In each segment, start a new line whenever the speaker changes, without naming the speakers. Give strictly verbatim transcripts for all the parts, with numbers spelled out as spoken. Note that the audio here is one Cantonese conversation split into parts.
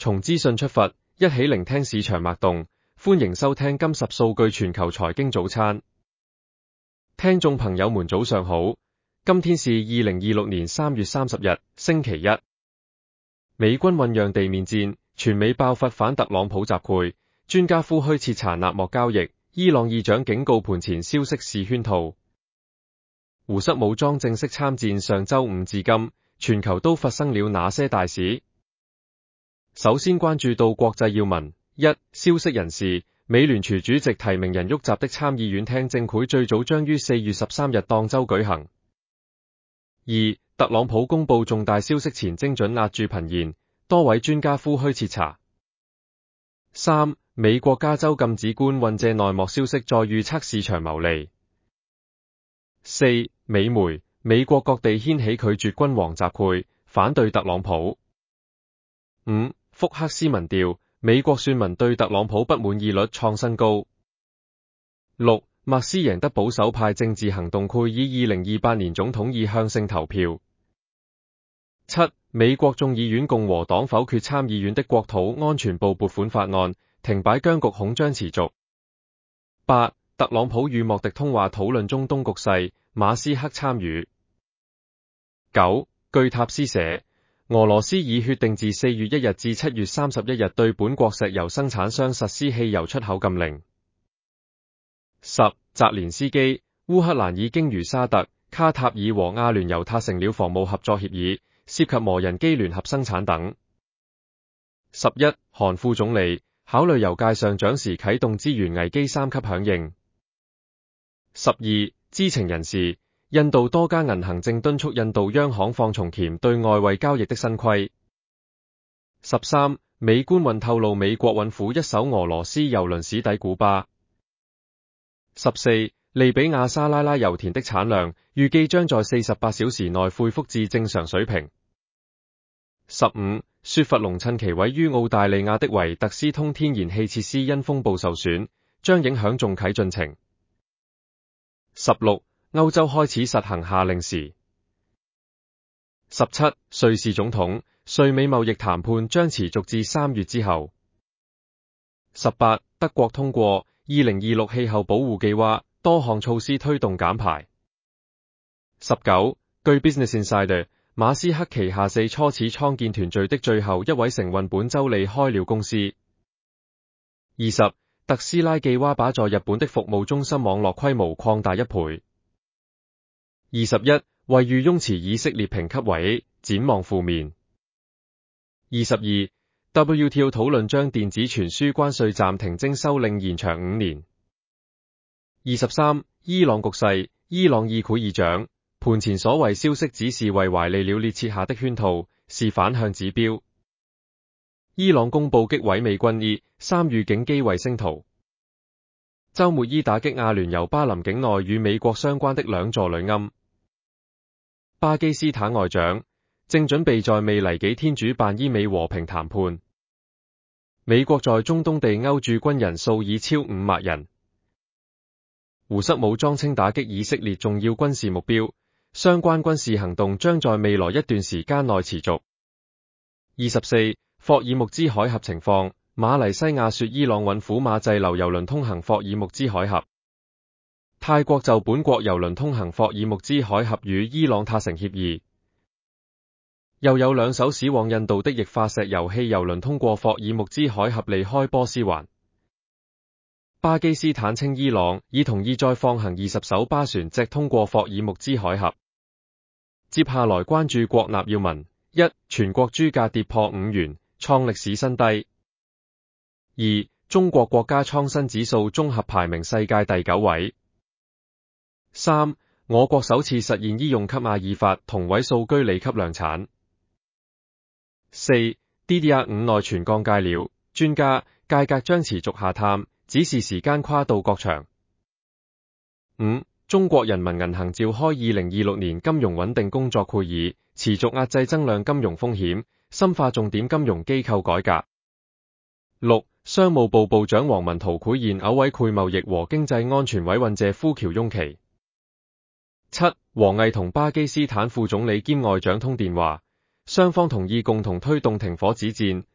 從資訊出發，一起聆聽市場脈動。歡迎收聽今十數據全球財經早餐。聽眾朋友們早上好，今天是二零二六年三月三十日，星期一。美軍醞釀地面戰，全美爆發反特朗普集會，專家呼籲徹查納莫交易，伊朗議長警告盤前消息是圈套。胡塞武裝正式參戰上周五至今，全球都發生了哪些大事？首先關注到國際要聞。一、消息人士，美聯儲主席提名人沃習的參議院聽證會最早將於四月十三日當周舉行。二、特朗普公布重大消息前精準壓住頻言，多位專家呼籲徹查。三、美國加州禁止官運借內幕消息再預測市場牟利。四、美媒，美國各地掀起拒絕君王集會，反對特朗普。五、福克斯民調，美國選民對特朗普不滿意率創新高。六、麥斯贏得保守派政治行動會以二零二八年總統意向性投票。七、美國眾議院共和黨否決參議院的國土安全部撥款法案，停擺僵局恐將持續。八、特朗普與莫迪通話討論中東局勢，馬斯克參與。九、據塔斯社，俄羅斯已決定自四月一日至七月三十一日對本國石油生產商實施汽油出口禁令。十、澤連斯基，烏克蘭已經與沙特、卡塔爾和阿聯酋達成了防務合作協議，涉及無人機聯合生產等。十一、韓副總理考慮油價上漲時啟動資源危機三級響應。十二、知情人士，印度多家銀行正敦促印度央行放從前對外匯交易的新規。十三、美官運透露美國運苦一艘俄羅斯油輪駛抵古巴。十四、利比亞沙拉拉油田的產量預計將在四十八小時內恢復至正常水平。十五、雪佛龍趁其位於澳大利亞的維特斯通天然氣設施因風暴受損，將影響重啟進程。十六、歐洲開始實行夏令時。十七、瑞士總統，瑞美貿易談判將持續至三月之後。十八、德國通過二零二六氣候保護計劃，多項措施推動減排。十九、據 Business Insider， 馬斯克旗下四初始創建團隊的最後一位成員本周離開了公司。二十、特斯拉計劃把在日本的服務中心網絡規模擴大一倍。二十一、惠譽雍持以色列評級為 A， 展望負面。二十二、W T O 討論將電子傳輸關稅暫停徵收令延長五年。二十三、伊朗局勢，伊朗議會議長，盤前所謂消息只是為懷利了列設下的圈套，是反向指標。伊朗公布擊毀美軍 E 三預警機衛星圖。周末伊打擊阿聯酋巴林境內與美國相關的兩座旅龕。巴基斯坦外長正準備在未來幾天主辦伊美和平談判。美國在中東地歐駐軍人數已超五萬人。胡塞武裝稱打擊以色列重要軍事目標，相關軍事行動將在未來一段時間內持續。二十四、霍爾木茲海峽情況，馬來西亞說伊朗允許馬滯留油輪通行霍爾木茲海峽。泰國就本國油輪通行霍爾木茲海峽與伊朗達成協議。又有兩艘駛往印度的液化石油氣油輪通過霍爾木茲海峽離開波斯灣。巴基斯坦稱伊朗已同意再放行二十艘巴船隻通過霍爾木茲海峽。接下來關注國內要聞。一、全國豬價跌破五元，創歷史新低。二、中國國家創新指數綜合排名世界第九位。三、我國首次實現醫用級阿爾法同位素居里級量產。四、D D R 五 內存降價了，專家價格將持續下探，只是時間跨度各長。五、中國人民銀行召開二零二六年金融穩定工作會議，持續壓制增量金融風險，深化重點金融機構改革。六、商務部部長王文濤賄言偶委會貿易和經濟安全委員謝夫喬雍奇。七、王毅同巴基斯坦副總理兼外長通電話，雙方同意共同推動停火止戰，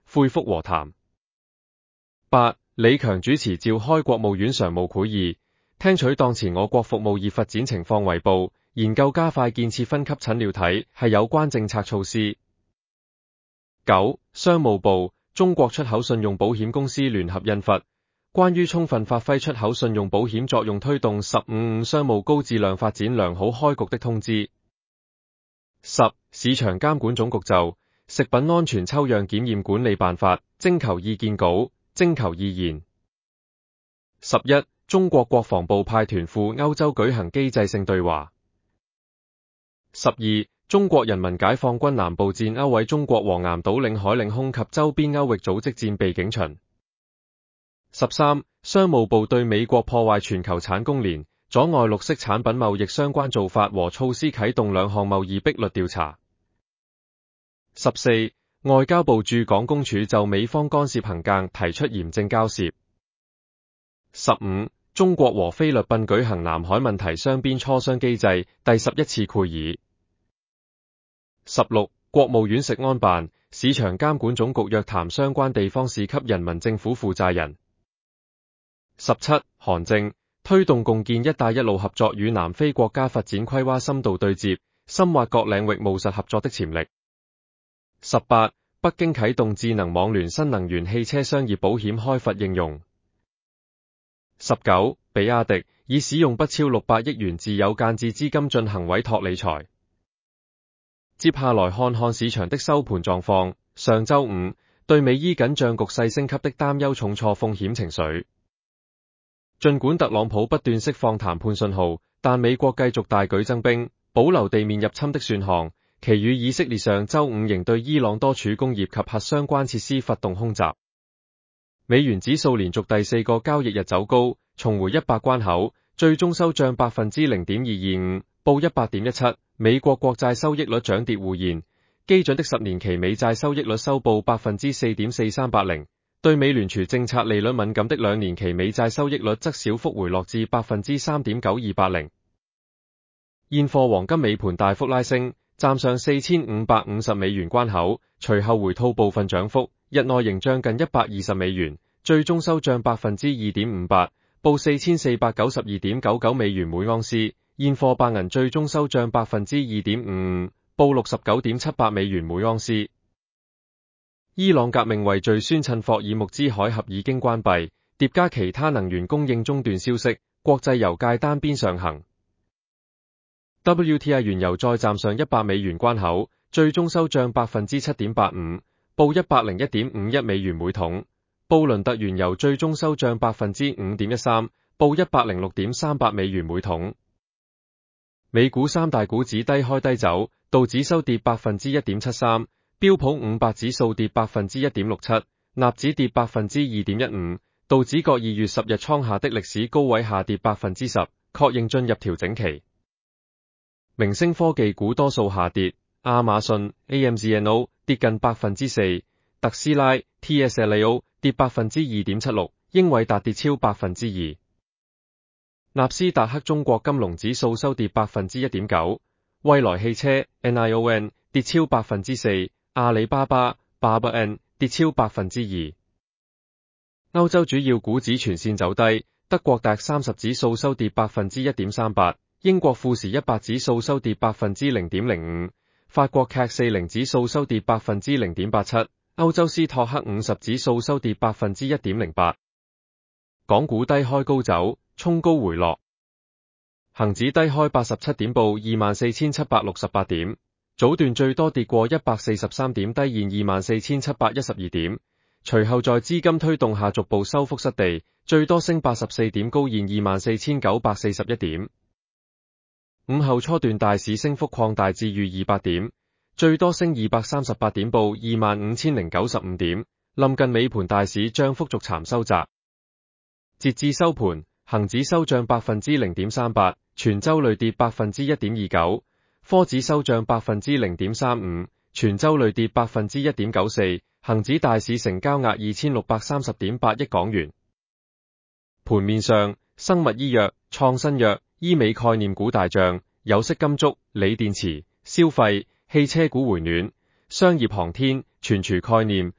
恢復和談。八、李強主持召開國務院常務會議，聽取當前我國服務業發展情況為報，研究加快建設分級診療體系有關政策措施。九、商務部、中國出口信用保險公司聯合印發《關於充分發揮出口信用保險作用推動“十五五”商務高質量發展良好開局的通知》。十、市場監管總局就食品安全抽樣檢驗管理辦法徵求意見稿徵求意見。十一、中國國防部派團赴歐洲舉行機制性對話。十二、中國人民解放軍南部戰歐委中國黃岩島領海領空及周邊歐域組織戰備警巡。十三、商務部對美國破壞全球產供鏈、阻礙綠色產品貿易相關做法和措施啟動兩項貿易壁壘調查。十四、外交部駐港公署就美方干涉行徑提出嚴正交涉。十五、中國和菲律賓舉行南海問題雙邊磋商機制第十一次會議。十六、國務院食安辦、市場監管總局約談相關地方市級人民政府負責人。十七、韓正推動共建“一帶一路”合作與南非國家發展規劃深度對接，深挖各領域務實合作的潛力。十八、北京啟動智能網聯新能源汽車商業保險開發應用。十九、比亞迪已使用不超六百億元自有間接資金進行委託理財。接下來看看市場的收盤狀況。上周五，對美伊緊張局勢升級的擔憂重挫風險情緒。儘管特朗普不斷釋放談判信號，但美國繼續大舉增兵，保留地面入侵的選項。其餘以色列上周五仍對伊朗多處工業及核相關設施發動空襲。美元指數連續第四個交易日走高，重回一百關口，最終收漲百分之零點二二五，報一百點一七。美國國債收益率漲跌互現，基準的十年期美債收益率收報百分之四點四三八零。對美聯儲政策利率敏感的兩年期美債收益率則小幅回落至百分之三點九二八零。現貨黃金尾盤大幅拉升，站上四千五百五十美元關口，隨後回吐部分漲幅，日內仍漲近一百二十美元，最終收漲百分之二點五八，報四千四百九十二點九九美元每盎司。現貨白銀最終收漲百分之二點五五，報六十九點七八美元每盎司。伊朗革命衛隊宣稱霍爾木茲海峽已經關閉，疊加其他能源供應中斷消息，國際油價單邊上行。W T I 原油再站上一百美元關口，最終收漲百分之七點八五，報一百零一點五一美元每桶。布倫特原油最終收漲百分之五點一三，報一百零六點三八美元每桶。美股三大股指低開低走，道指收跌百分之一點七三。標普五百指數跌百分之一點六七，納指跌百分之二點一五，道指各二月十日創下的歷史高位下跌百分之十，確認進入調整期。明星科技股多數下跌，亞馬遜 A M Z N O 跌近百分之四，特斯拉 T S L A O 跌百分之二點七六，英偉達跌超百分之二。納斯達克中國金龍指數收跌百分之一點九，蔚來汽車 N I O N 跌超百分之四。阿里巴巴 B A B A N 跌超百分之二。歐洲主要股指全線走低，德國 D A X 三十指數收跌百分之一點三八，英國富時一百指數收跌百分之零點零五，法國 C A C 四十指數收跌百分之零點八七，歐洲斯托克五十指數收跌百分之一點零八。港股低開高走，衝高回落，恒指低開八十七點，報二萬四千七百六十八點。早段最多跌過一百四十三點，低現二萬四千七百一十二點，隨後在資金推動下逐步收復失地，最多升八十四點，高現二萬四千九百四十一點。午後初段大市升幅擴大至逾二百點，最多升二百三十八點，報二萬五千零九十五點。臨近尾盤大市漲幅逐漸收窄，截至收盤，恒指收漲百分之零點三八，全周累跌百分之一點二九。科指收漲百分之零點三五，全周累跌百分之一點九四，恒指大市成交額二千六百三十點八億港元。盤面上，生物醫藥、創新藥、醫美概念股大漲，有色金屬、鋰電池、消費、汽車股回暖，商業航天、存儲概念、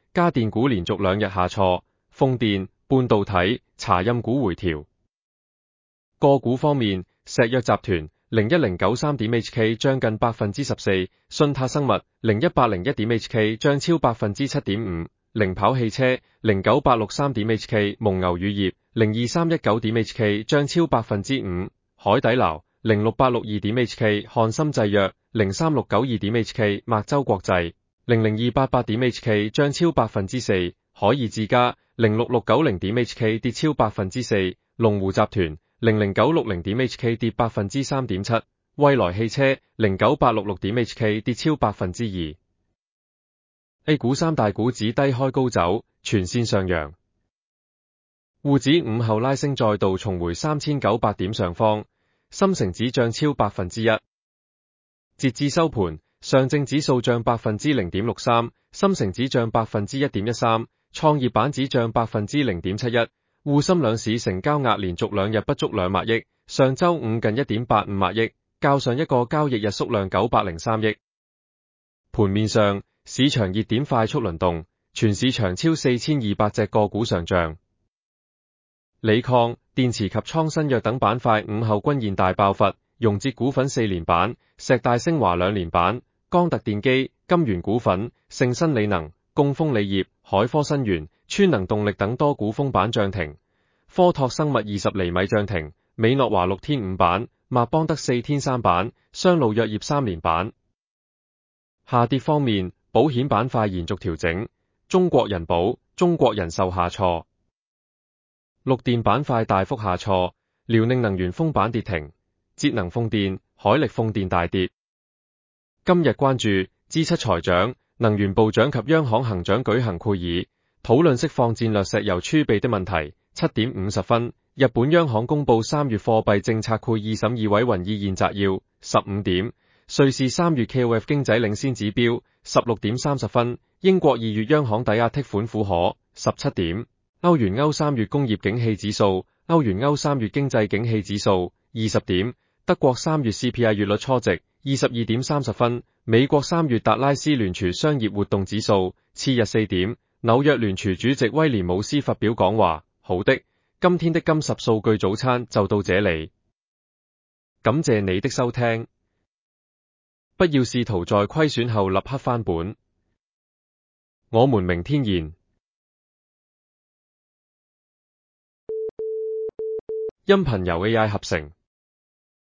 家電股連續兩日下挫，風電、半導體、茶飲股回調。個股方面，石藥集團零一零九三點 H K 將近百分之十四，信泰生物零一八零一點 H K 將超百分之七點五，零跑汽車零九八六三點 H K 蒙牛乳業零二三一九點 H K 將超百分之五，海底撈零六八六二點 H K 漢森製藥零三六九二點 H K 麥洲國際零零二八八點 H K 將超百分之四，海爾智家零六六九零點 H K 跌超百分之四，龍湖集團零零九六零點 H K 跌百分之三點七，蔚來汽車零九八六六點 H K 跌超百分之二。A 股三大股指低開高走，全線上揚。滬指午後拉升再度重回三千九百點上方，深成指漲超百分之一。截至收盤，上證指數漲百分之零點六三，深成指漲百分之一點一三，創業板指漲百分之零點七一。滬深兩市成交額連續兩日不足兩萬億，上周五近一點八五萬億，較上一個交易日縮量九百零三億。盤面上，市場熱點快速輪動，全市場超四千二百隻個股上漲。鋰礦、電池及創新藥等板塊午後均現大爆發，融捷股份四連板，石大升華兩連板，江特電機、金源股份、盛新鋰能、贛鋒鋰業、海科新源、川能動力等多股封板漲停，科拓生物二十厘米漲停，美諾華六天五板，麥邦德四天三板，雙路藥業三連板。下跌方面，保險板塊延續調整，中國人保、中國人壽下挫，綠電板塊大幅下挫，遼寧能源封板跌停，節能風電、海力風電大跌。今日關注 G 七 財長、能源部長及央行行長舉行會議，討論釋放戰略石油儲備的問題。七點五十分，日本央行公布三月貨幣政策會議審議委員意見摘要。十五點，瑞士三月 K O F 經濟領先指標。十六點三十分，英國二月央行抵押貸款符可。十七點，歐元歐三月工業景氣指數，歐元歐三月經濟景氣指數。二十點，德國三月 C P I 月率初值。二十二點三十分，美國三月達拉斯聯儲商業活動指數。次日四點，紐約聯儲主席威廉姆斯發表講話。好的，今天的金十數據早餐就到這裡，感謝你的收聽。不要試圖在虧損後立刻翻本，我們明天見。音頻由 A I 合成。